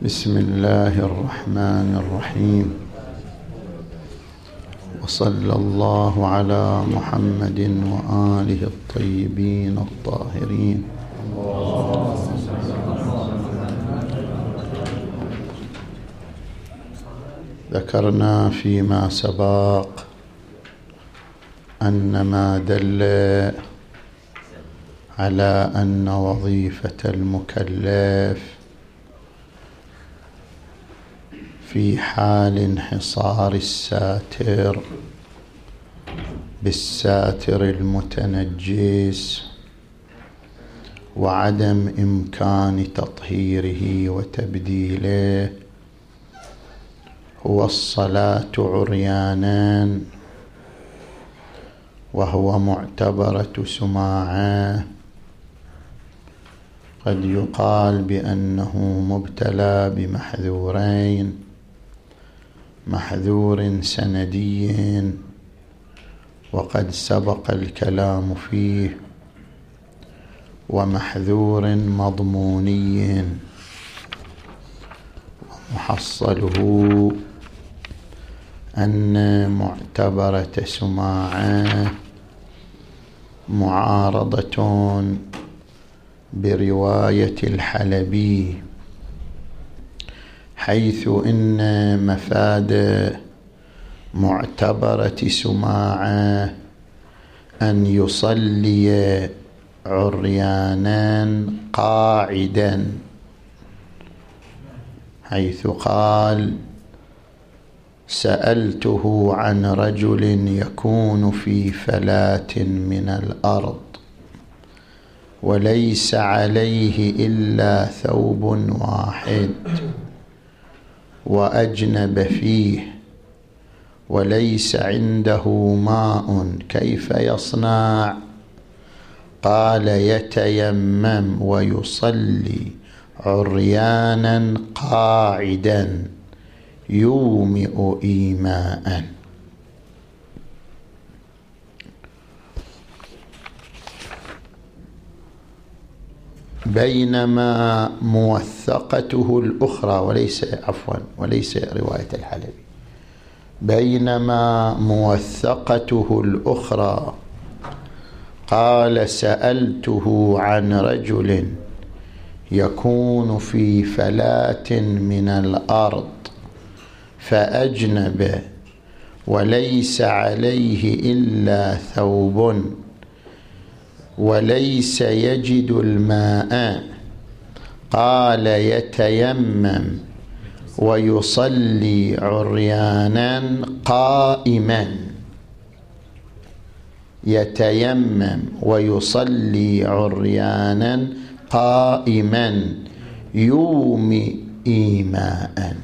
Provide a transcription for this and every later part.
بسم الله الرحمن الرحيم، وصلى الله على محمد وآله الطيبين الطاهرين. ذكرنا فيما سبق أن ما دل على أن وظيفة المكلف في حال انحصار الساتر بالساتر المتنجس وعدم إمكان تطهيره وتبديله هو الصلاة عريانا، وهو معتبرة سماعة. قد يقال بأنه مبتلى بمحذورين: محذور سندي وقد سبق الكلام فيه، ومحذور مضموني ومحصله أن معتبرة سماعة معارضة برواية الحلبي، حيث إن مفاد معتبرة سماعة أن يصلي عريانا قاعدا، حيث قال: سألته عن رجل يكون في فلاة من الأرض وليس عليه إلا ثوب واحد وأجنب فيه وليس عنده ماء، كيف يصنع؟ قال: يتيمم ويصلي عريانا قاعدا يومئ إيماء. بينما موثقته الأخرى وليس رواية الحلبي، بينما موثقته الأخرى قال: سألته عن رجل يكون في فلاة من الأرض فأجنب وليس عليه إلا ثوب وليس يجد الماء، قال: يتيمم ويصلي عريانا قائما. يتيمم ويصلي عريانا قائما يومئ إيماء.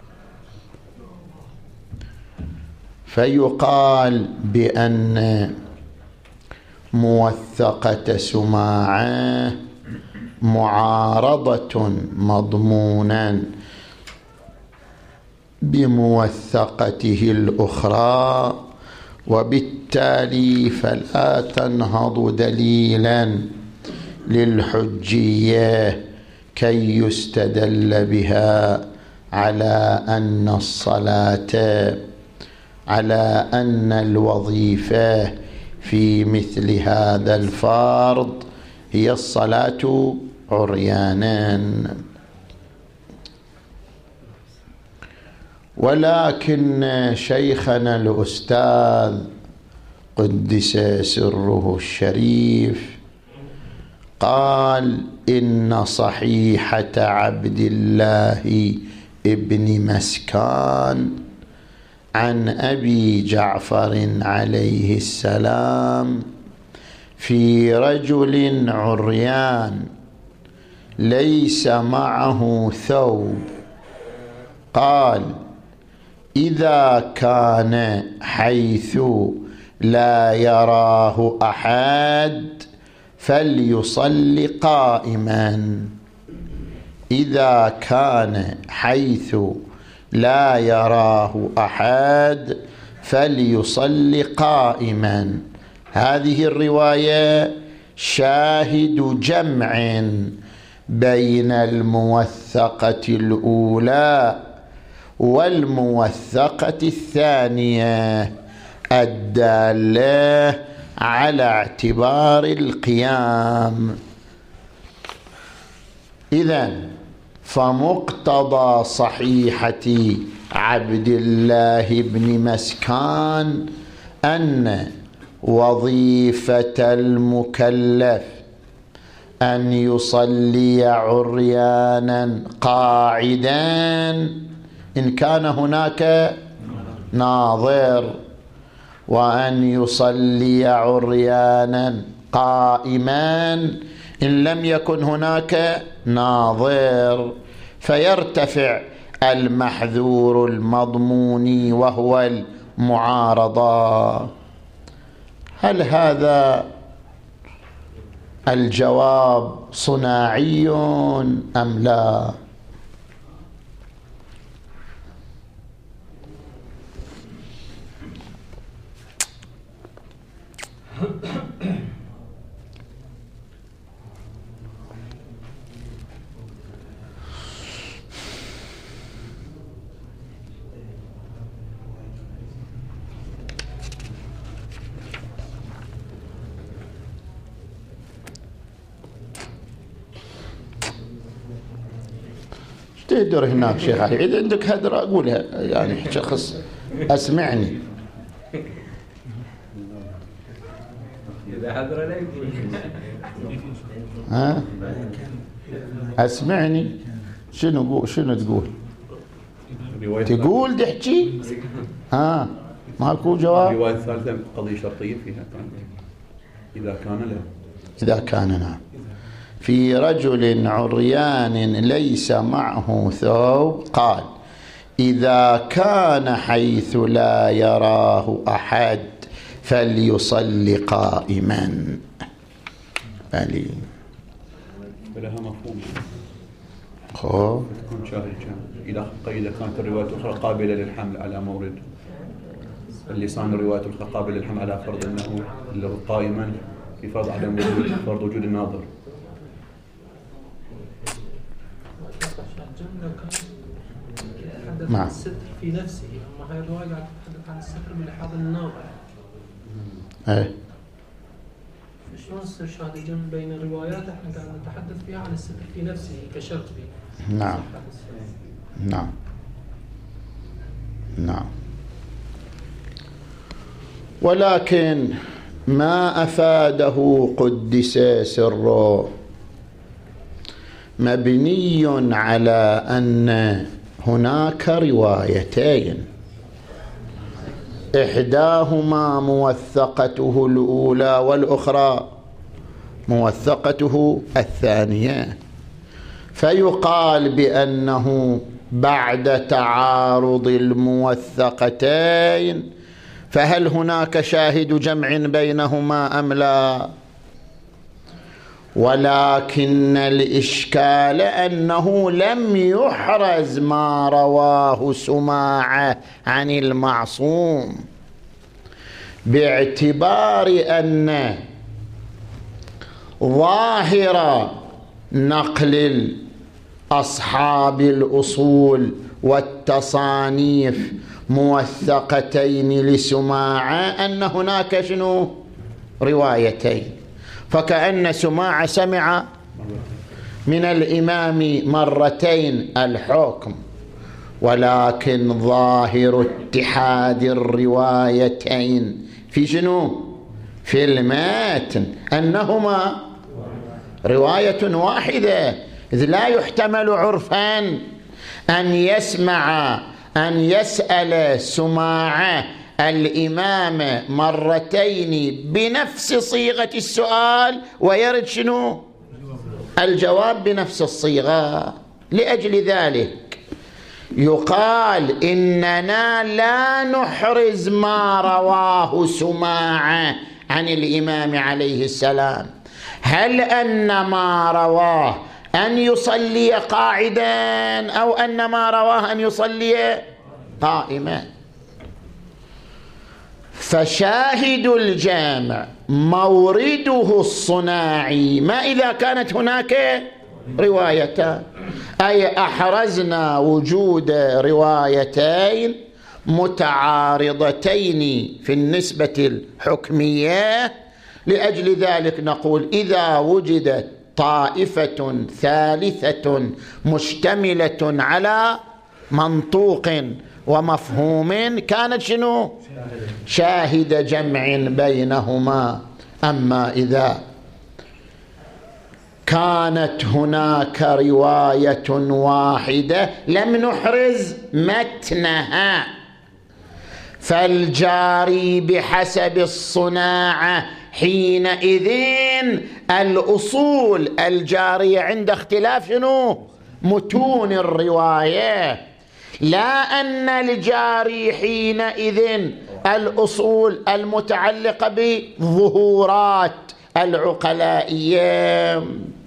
فيقال بأن موثقة سماعة معارضة مضمونا بموثقته الأخرى، وبالتالي فلا تنهض دليلا للحجية كي يستدل بها على أن الصلاة، على أن الوظيفة في مثل هذا الفرض هي الصلاة عريانا. ولكن شيخنا الأستاذ قدس سره الشريف قال: إن صحيحة عبد الله ابن مسكان عن أبي جعفر عليه السلام في رجل عريان ليس معه ثوب، قال: إذا كان حيث لا يراه أحد فليصلي قائما. إذا كان حيث لا يراه أحد فليصلي قائما. هذه الرواية شاهد جمع بين الموثقة الأولى والموثقة الثانية الدالة على اعتبار القيام. إذن فمقتضى صحيحة عبد الله بن مسكان أن وظيفة المكلف أن يصلي عريانا قاعدا إن كان هناك ناظر، وأن يصلي عريانا قائما إن لم يكن هناك ناظر، فيرتفع المحذور المضموني وهو المعارضة. هل هذا الجواب صناعي أم لا؟ تهدر هناك شيخ علي، إذا عندك هدر أقولها، يعني شخص أسمعني. إذا هدر لا يقول. ها أسمعني. شنو تقول؟ تقول تحكي؟ ها ماكو جواب؟ الرواية الثالثة قضية شرطية فيها إذا كان له. إذا كان نعم. في رجل عريان ليس معه ثوب قال إذا كان حيث لا يراه أحد فليصلي قائما. فلها مفهوم. خب تكون شاهد إذا كانت الرواية الأخرى قابلة للحمل على مورد اللسان، الرواية الأخرى قابلة للحمل على فرض أنه قائما في فرض عدم وجود الناظر. تتحدث عن الستر في نفسه، أما هاي الرواية قاعدة تتحدث عن الستر بلحاظ الناظر. شلون استرشاد الجمع بين الروايات؟ احنا قاعد نتحدث فيها عن الستر في نفسه كشرط به. نعم نعم نعم. ولكن ما أفاده قدس سره مبني على أن هناك روايتين، إحداهما موثقته الأولى والأخرى موثقته الثانية، فيقال بأنه بعد تعارض الموثقتين فهل هناك شاهد جمع بينهما أم لا؟ ولكن الإشكال أنه لم يحرز ما رواه سماعة عن المعصوم، باعتبار أن ظاهر نقل أصحاب الأصول والتصانيف موثقتين لسماعة أن هناك شنو؟ روايتين، فكأن سماعة سمع من الإمام مرتين الحكم، ولكن ظاهر اتحاد الروايتين في شنو؟ في المتن أنهما رواية واحدة، إذ لا يحتمل عرفا أن يسأل سماعة الإمام مرتين بنفس صيغة السؤال ويرد شنو؟ الجواب بنفس الصيغة. لأجل ذلك يقال إننا لا نحرز ما رواه سماعة عن الإمام عليه السلام، هل أن ما رواه أن يصلي قاعدا أو أن ما رواه أن يصلي قائما. فشاهد الجامع مورده الصناعي ما إذا كانت هناك روايتان، أي أحرزنا وجود روايتين متعارضتين في النسبة الحكمية. لأجل ذلك نقول إذا وجدت طائفة ثالثة مشتملة على منطوق ومفهوم كانت شنو؟ شاهد جمع بينهما. أما إذا كانت هناك رواية واحدة لم نحرز متنها، فالجاري بحسب الصناعة حينئذ الأصول الجارية عند اختلاف شنو؟ متون الرواية، لا أن الجاري حينئذ الأصول المتعلقة بظهورات العقلائية.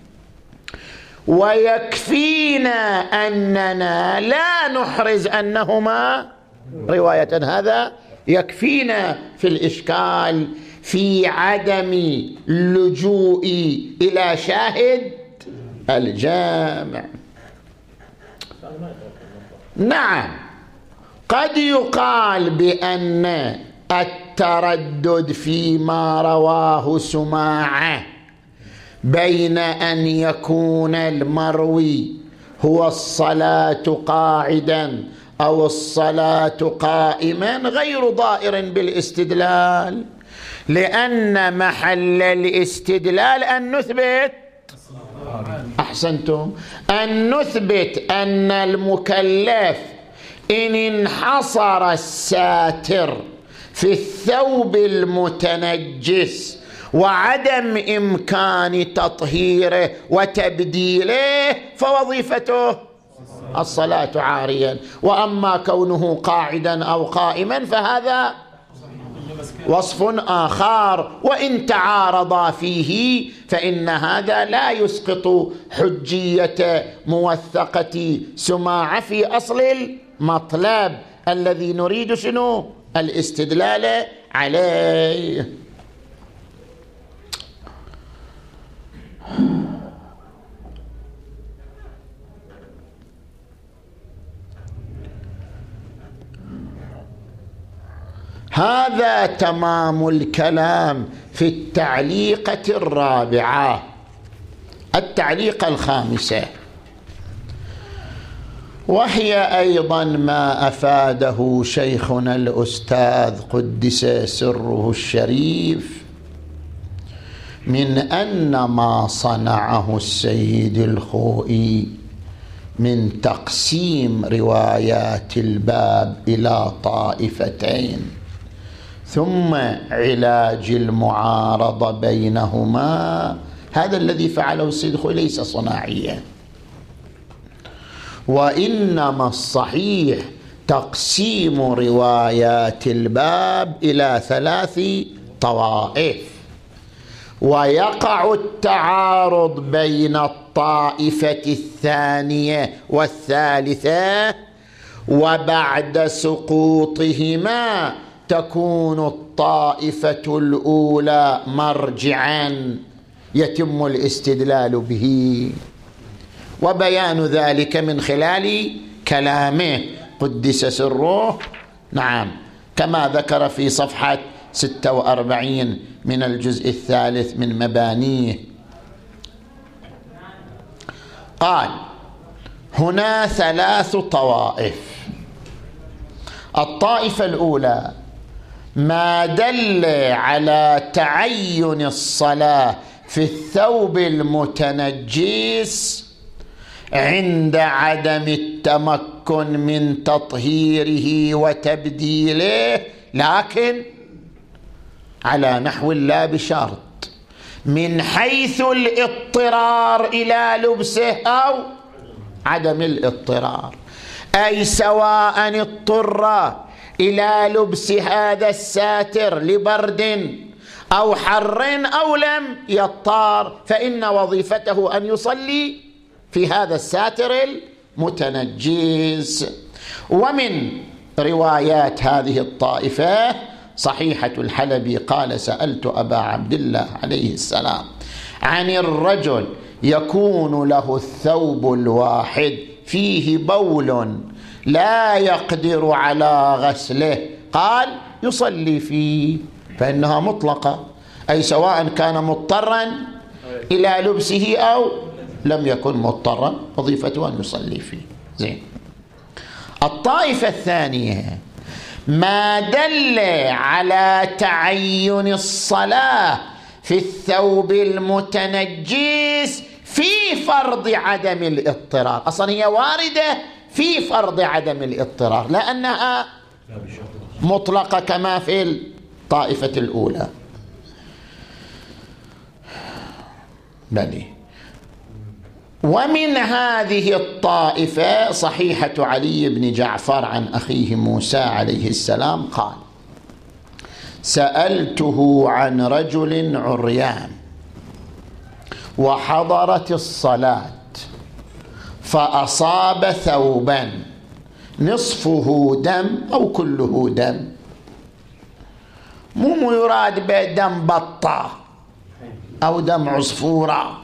ويكفينا أننا لا نحرز أنهما رواية، هذا يكفينا في الإشكال في عدم اللجوء إلى شاهد الجامع. نعم، قد يقال بأن التردد فيما رواه سماعة بين أن يكون المروي هو الصلاة قاعدا أو الصلاة قائما غير ضائر بالاستدلال، لأن محل الاستدلال أن نثبت، أحسنتم، أن نثبت أن المكلف إن انحصر الساتر في الثوب المتنجس وعدم إمكان تطهيره وتبديله فوظيفته الصلاة عاريا، وأما كونه قاعدا أو قائما فهذا وصف آخر، وإن تعارضا فيه فإن هذا لا يسقط حجية موثقة سماعة في أصل المطلب الذي نريد شنو؟ الاستدلال عليه. هذا تمام الكلام في التعليقة الرابعة. التعليقة الخامسة، وهي أيضا ما أفاده شيخنا الأستاذ قدس سره الشريف من أن ما صنعه السيد الخوئي من تقسيم روايات الباب إلى طائفتين ثم علاج المعارضة بينهما، هذا الذي فعله السيد الخوئي ليس صناعيا، وإنما الصحيح تقسيم روايات الباب إلى 3 طوائف، ويقع التعارض بين الطائفة الثانية والثالثة، وبعد سقوطهما تكون الطائفة الأولى مرجعا يتم الاستدلال به، وبيان ذلك من خلال كلامه قدس سره، نعم، كما ذكر في صفحة 46 من الجزء الثالث من مبانيه. قال: هنا 3 طوائف. الطائفة الأولى ما دل على تعين الصلاة في الثوب المتنجس عند عدم التمكن من تطهيره وتبديله، لكن على نحو لا بشرط، من حيث الاضطرار إلى لبسه أو عدم الاضطرار، أي سواء اضطر إلى لبس هذا الساتر لبرد أو حر أو لم يضطر، فإن وظيفته أن يصلي في هذا الساتر المتنجس. ومن روايات هذه الطائفة صحيحة الحلبي قال: سألت أبا عبد الله عليه السلام عن الرجل يكون له الثوب الواحد فيه بول لا يقدر على غسله، قال يصلي فيه، فإنها مطلقة، أي سواء كان مضطرا إلى لبسه أو لم يكن مضطرا، وظيفته أن يصلي فيه. زين. الطائفة الثانية ما دل على تعين الصلاة في الثوب المتنجس في فرض عدم الاضطرار. أصلا هي واردة في فرض عدم الاضطرار، لأنها مطلقة كما في الطائفة الأولى. بلي. ومن هذه الطائفة صحيحة علي بن جعفر عن أخيه موسى عليه السلام قال: سألته عن رجل عريان وحضرت الصلاة فأصاب ثوبا نصفه دم أو كله دم، مو يراد بدم بطة أو دم عصفورة،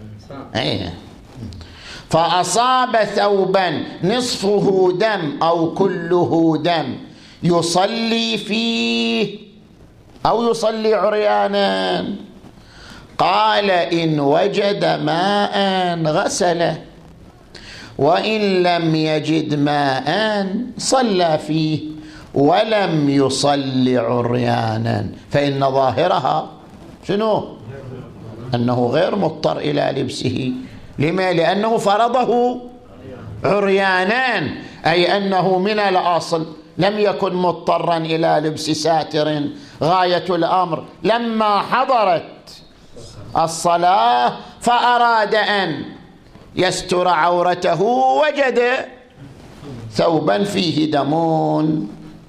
فأصاب ثوبا نصفه دم أو كله دم يصلي فيه أو يصلي عريانا؟ قال: إن وجد ماء غسله، وإن لم يجد ماء صلى فيه ولم يصلي عريانا، فإن ظاهرها شنو؟ أنه غير مضطر إلى لبسه. لما؟ لأنه فرضه عريانا، أي أنه من الأصل لم يكن مضطرا إلى لبس ساتر. غاية الأمر لما حضرت الصلاة فأراد أن يستر عورته وجد ثوبا فيه دمون.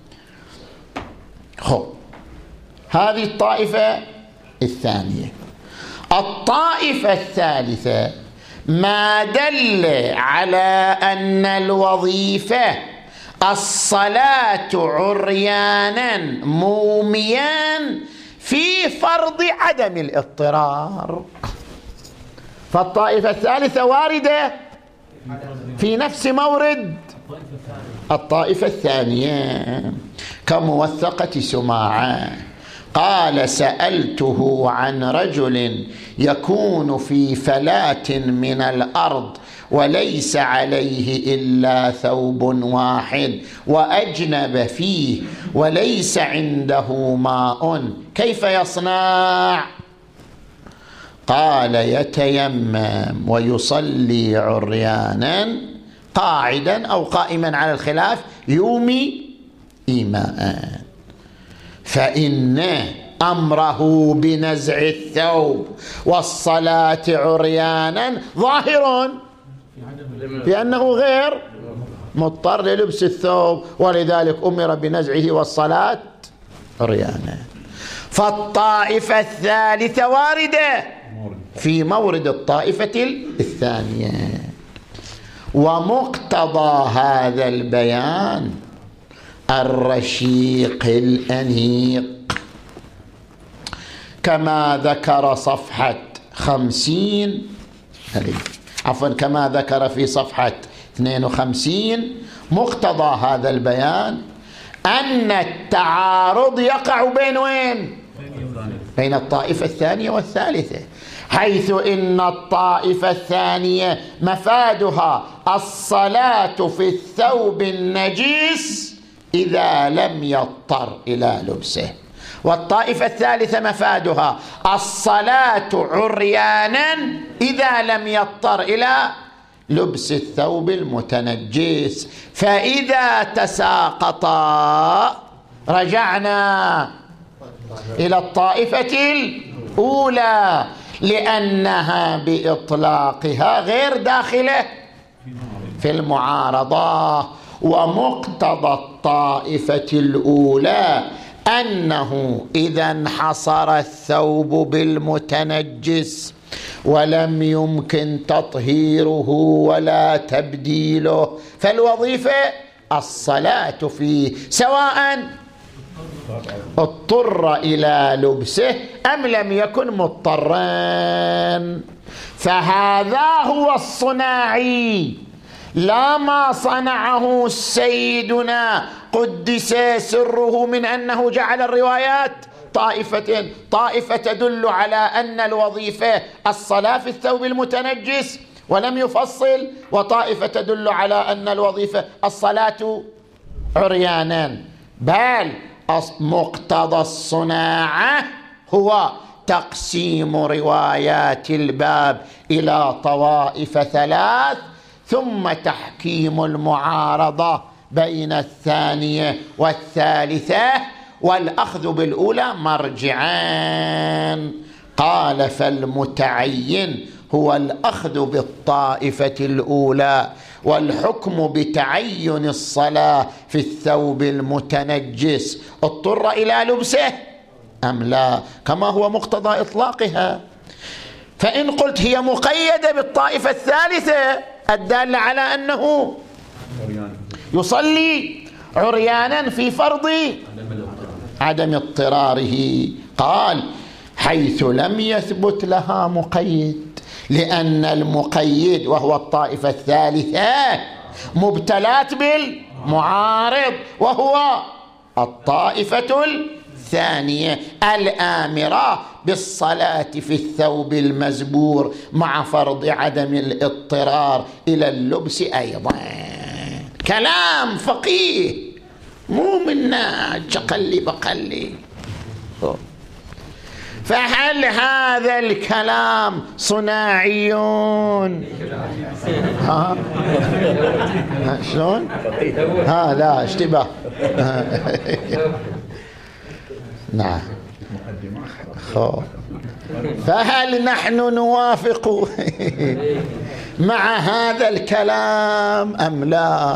هذه الطائفة الثانية. الطائفة الثالثة ما دل على أن الوظيفة الصلاة عريانا موميا في فرض عدم الاضطرار. فالطائفة الثالثة واردة في نفس مورد الطائفة الثانية، كموثقة سماعة قال: سألته عن رجل يكون في فلاة من الأرض وليس عليه إلا ثوب واحد وأجنب فيه وليس عنده ماء، كيف يصنع؟ قال: يتيمم ويصلي عريانا قاعدا أو قائما على الخلاف، يومي إيماء، فإن أمره بنزع الثوب والصلاة عريانا ظاهر بأنه غير مضطر للبس الثوب، ولذلك أمر بنزعه والصلاة عريانا. فالطائفة الثالثة واردة في مورد الطائفة الثانية. ومقتضى هذا البيان الرشيق الأنيق كما ذكر صفحة 50، عفوا كما ذكر في صفحة 52. مقتضى هذا البيان أن التعارض يقع بين وين؟ بين الطائفة الثانية والثالثة، حيث إن الطائفة الثانية مفادها الصلاة في الثوب النجيس إذا لم يضطر إلى لبسه، والطائفة الثالثة مفادها الصلاة عريانا إذا لم يضطر إلى لبس الثوب المتنجس. فإذا تساقطا رجعنا إلى الطائفة الأولى، لأنها بإطلاقها غير داخلة في المعارضة. ومقتضى الطائفة الأولى أنه إذا انحصر الثوب بالمتنجس ولم يمكن تطهيره ولا تبديله فالوظيفة الصلاة فيه، سواء اضطر إلى لبسه أم لم يكن مضطرا. فهذا هو الصناعي، لا ما صنعه سيدنا قدس سره من أنه جعل الروايات طائفتين، طائفة تدل على أن الوظيفة الصلاة في الثوب المتنجس ولم يفصل، وطائفة تدل على أن الوظيفة الصلاة عريانا. بل مقتضى الصناعة هو تقسيم روايات الباب إلى طوائف ثلاث، ثم تحكيم المعارضة بين الثانية والثالثة، والأخذ بالأولى مرجعان. قال فالمتعين هو الأخذ بالطائفة الأولى، والحكم بتعين الصلاة في الثوب المتنجس اضطر إلى لبسه أم لا، كما هو مقتضى إطلاقها. فإن قلت هي مقيدة بالطائفة الثالثة الدالة على أنه يصلي عريانا في فرض عدم اضطراره، قال حيث لم يثبت لها مقيد، لأن المقيد وهو الطائفة الثالثة مبتلات بالمعارض وهو الطائفة الثانية الآمرة بالصلاة في الثوب المزبور مع فرض عدم الاضطرار إلى اللبس أيضا. كلام فقيه مو منا جقلي بقلي. فهل هذا الكلام صناعيون؟ شلون؟ لا اشتباه. نعم. فهل نحن نوافق مع هذا الكلام أم لا؟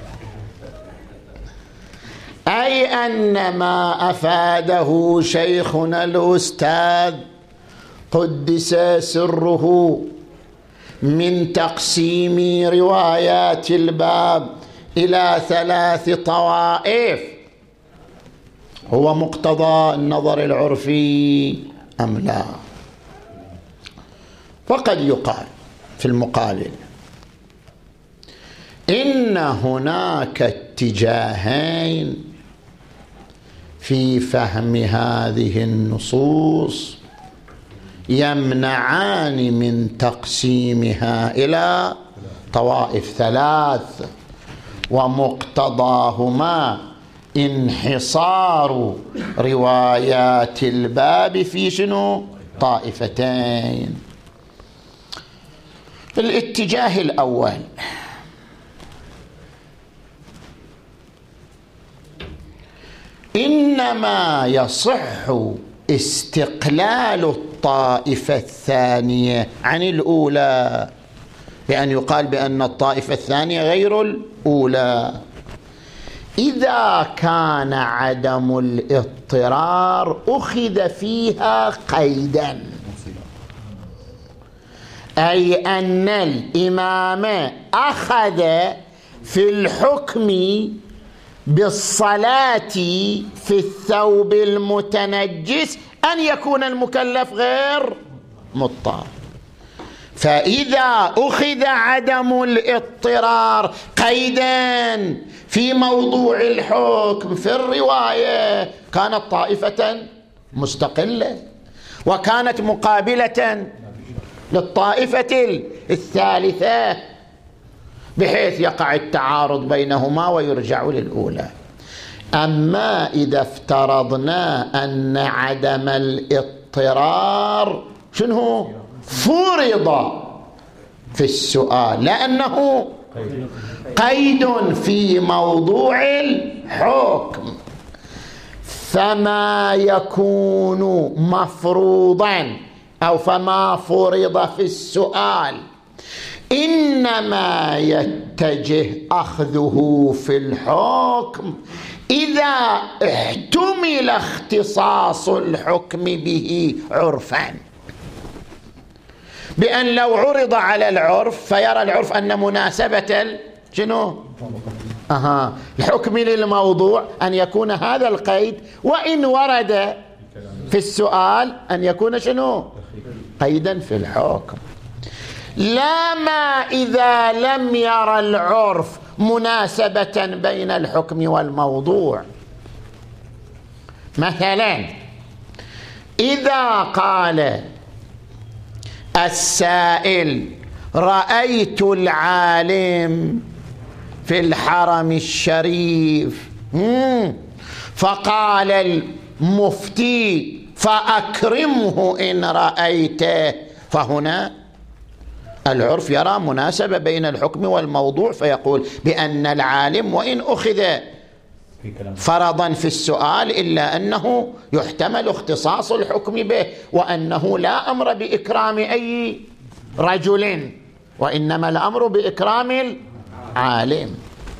أي أن ما أفاده شيخنا الأستاذ قدس سره من تقسيم روايات الباب إلى 3 طوائف هو مقتضى النظر العرفي أم لا؟ وقد يقال في المقابل إن هناك اتجاهين في فهم هذه النصوص يمنعان من تقسيمها إلى طوائف 3، ومقتضاهما انحصار روايات الباب في شنو؟ طائفتين. الاتجاه الأول إنما يصح استقلال الطائفة الثانية عن الأولى، بأن يقال بأن الطائفة الثانية غير الأولى إذا كان عدم الاضطرار أخذ فيها قيدا، أي أن الإمام أخذ في الحكم بالصلاة في الثوب المتنجس أن يكون المكلف غير مضطر. فإذا أخذ عدم الاضطرار قيدا في موضوع الحكم في الرواية كانت طائفة مستقلة وكانت مقابلة للطائفة الثالثة، بحيث يقع التعارض بينهما ويرجع للأولى. أما إذا افترضنا أن عدم الاضطرار شنو فرض في السؤال لأنه قيد في موضوع الحكم، فما يكون مفروضا أو فما فرض في السؤال إنما يتجه أخذه في الحكم إذا احتمل اختصاص الحكم به عرفا، بأن لو عرض على العرف فيرى العرف أن مناسبة شنو؟ الحكم للموضوع أن يكون هذا القيد، وإن ورد في السؤال أن يكون شنو؟ قيدا في الحكم. لا ما إذا لم يرى العرف مناسبة بين الحكم والموضوع. مثلا إذا قال السائل رأيت العالم في الحرم الشريف، فقال المفتي فأكرمه إن رأيته، فهنا العرف يرى مناسبة بين الحكم والموضوع، فيقول بأن العالم وإن أخذ فرضا في السؤال إلا أنه يحتمل اختصاص الحكم به، وأنه لا أمر بإكرام أي رجل، وإنما الأمر بإكرام العالم.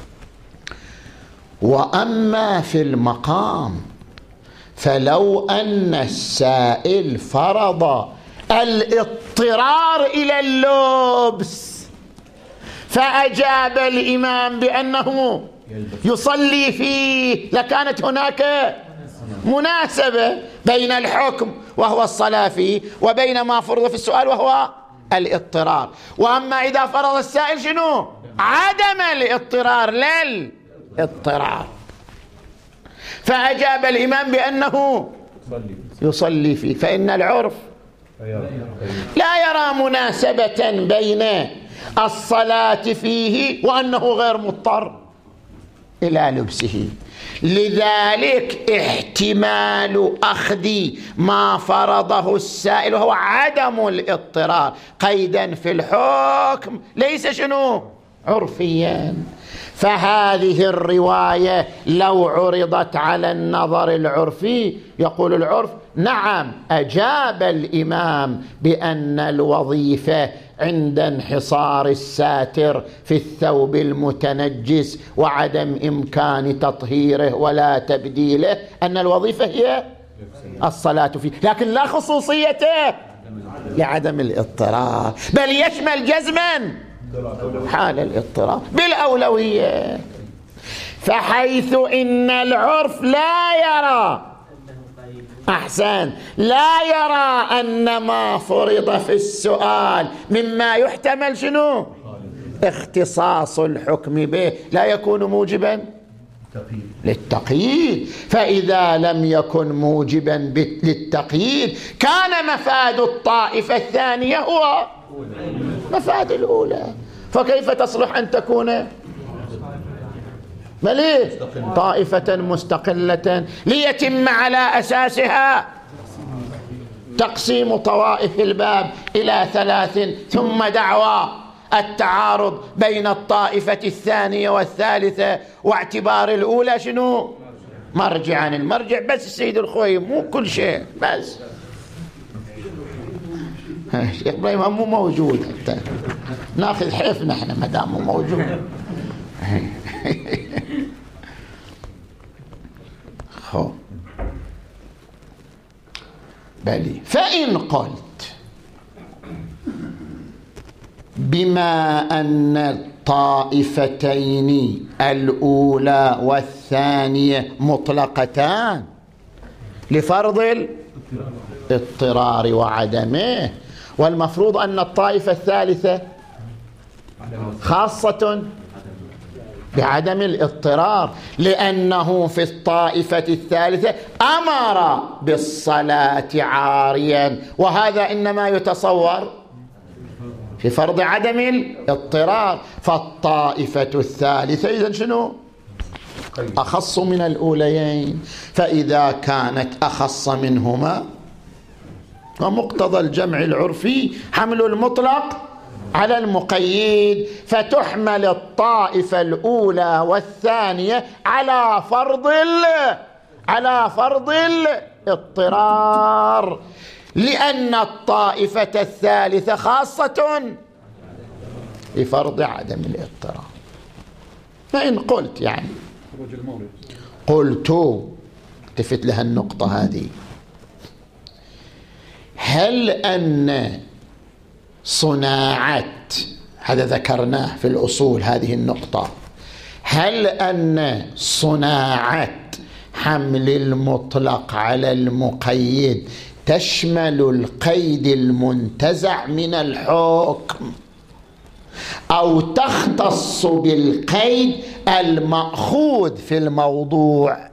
وأما في المقام فلو أن السائل فرض الاضطرار إلى اللبس فأجاب الإمام بأنه يصلي فيه، لكانت هناك مناسبة بين الحكم وهو الصلاة فيه وبين ما فرض في السؤال وهو الاضطرار. وأما إذا فرض السائل شنو؟ عدم الاضطرار لا الاضطرار، فأجاب الإمام بأنه يصلي فيه، فإن العرف لا يرى مناسبة بين الصلاة فيه وأنه غير مضطر إلى لبسه. لذلك احتمال أخذ ما فرضه السائل وهو عدم الاضطرار قيدا في الحكم ليس شنو؟ عرفيا. فهذه الرواية لو عرضت على النظر العرفي يقول العرف نعم أجاب الإمام بأن الوظيفة عند انحصار الساتر في الثوب المتنجس وعدم إمكان تطهيره ولا تبديله أن الوظيفة هي الصلاة فيه، لكن لا خصوصيته لعدم الاضطرار، بل يشمل جزما حال الاضطرار بالأولوية. فحيث إن العرف لا يرى لا يرى أن ما فرض في السؤال مما يحتمل شنو؟ اختصاص الحكم به لا يكون موجبا للتقييد، فإذا لم يكن موجبا للتقييد كان مفاد الطائفة الثانية هو مفاد الأولى، فكيف تصلح أن تكون مليه طائفة مستقلة ليتم على أساسها تقسيم طوائف الباب إلى 3 ثم دعوى التعارض بين الطائفة الثانية والثالثة واعتبار الأولى شنو؟ مرجعا. المرجع بس السيد الخوي مو كل شيء بس. شيخ إبراهيم مو موجود حتى ناخذ حيف نحن ما دام مو موجود. بلي فإن قلت بما أن الطائفتين الأولى والثانية مطلقتان لفرض الاضطرار وعدمه، والمفروض أن الطائفة الثالثة خاصة بعدم الاضطرار، لأنه في الطائفة الثالثة أمر بالصلاة عاريا، وهذا إنما يتصور في فرض عدم الاضطرار. فالطائفة الثالثة إذن شنو؟ أخص من الأوليين، فإذا كانت أخص منهما ومقتضى الجمع العرفي حمل المطلق على المقيد، فتحمل الطائفة الأولى والثانية على فرض الاضطرار، لأن الطائفة الثالثة خاصة بفرض عدم الاضطرار. فإن قلت يعني قلت التفت لها النقطة هذه، هل أن صناعة هذا ذكرناه في الأصول هذه النقطة، هل أن صناعة حمل المطلق على المقيد تشمل القيد المنتزع من الحكم أو تختص بالقيد المأخوذ في الموضوع.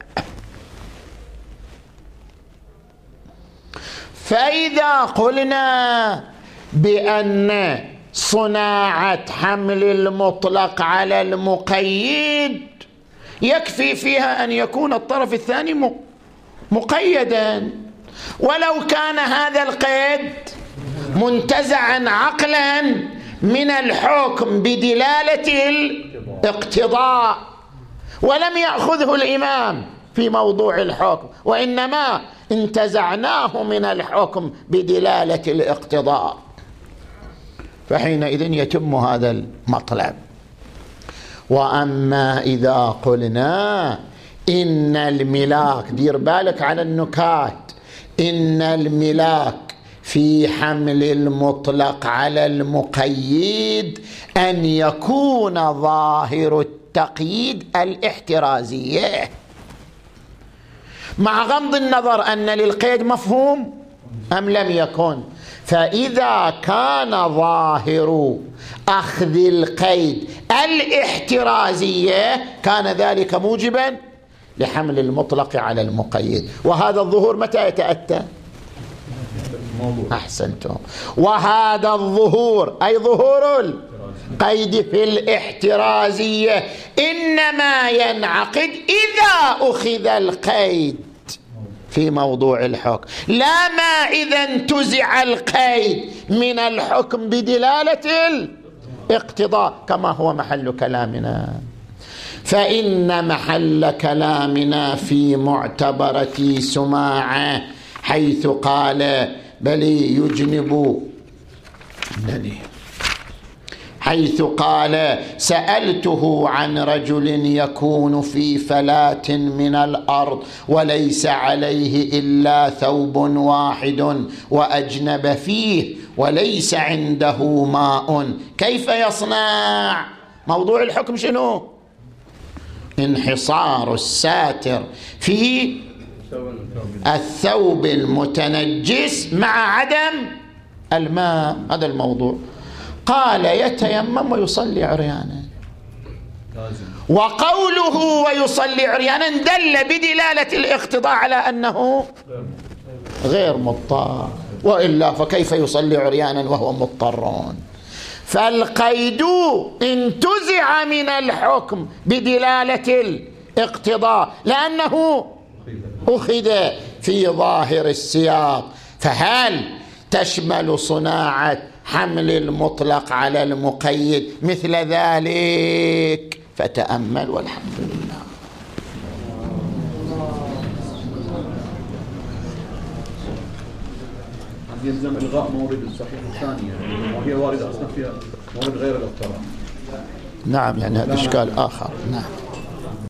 فإذا قلنا بأن صناعة حمل المطلق على المقيد يكفي فيها أن يكون الطرف الثاني مقيدا، ولو كان هذا القيد منتزعا عقلا من الحكم بدلالة الاقتضاء، ولم يأخذه الإمام في موضوع الحكم، وإنما انتزعناه من الحكم بدلالة الاقتضاء، فحينئذ يتم هذا المطلب. وأما إذا قلنا إن الملاك، دير بالك على النكات، إن الملاك في حمل المطلق على المقيد أن يكون ظاهر التقييد الاحترازية، مع غض النظر أن للقيد مفهوم أم لم يكن. فإذا كان ظاهر أخذ القيد الاحترازية كان ذلك موجبا لحمل المطلق على المقيد. وهذا الظهور متى يتأتى؟ أحسنتم. وهذا الظهور أي ظهور القيد في الاحترازية إنما ينعقد إذا أخذ القيد في موضوع الحكم، لا ما إذا انتزع القيد من الحكم بدلالة الاقتضاء كما هو محل كلامنا. فإن محل كلامنا في معتبرة سماعة حيث قال بل يجنب، حيث قال سألته عن رجل يكون في فلاة من الأرض وليس عليه إلا ثوب واحد وأجنب فيه وليس عنده ماء كيف يصنع؟ موضوع الحكم شنو؟ انحصار الساتر في الثوب المتنجس مع عدم الماء، هذا الموضوع. قال يتيمم ويصلي عريانا، وقوله ويصلي عريانا دل بدلالة الاقتضاء على أنه غير مضطر، وإلا فكيف يصلي عريانا وهو مضطر؟ فالقيد انتزع من الحكم بدلالة الاقتضاء لأنه أخذ في ظاهر السياق. فهل تشمل صناعة حمل المطلق على المقيد مثل ذلك؟ فتأمل والحمد لله. يلزم إلغاء مورد الصحيح الثانية وهي واردة أصلا فيها مورد غير الاضطراب. نعم، يعني هذا إشكال آخر. نعم.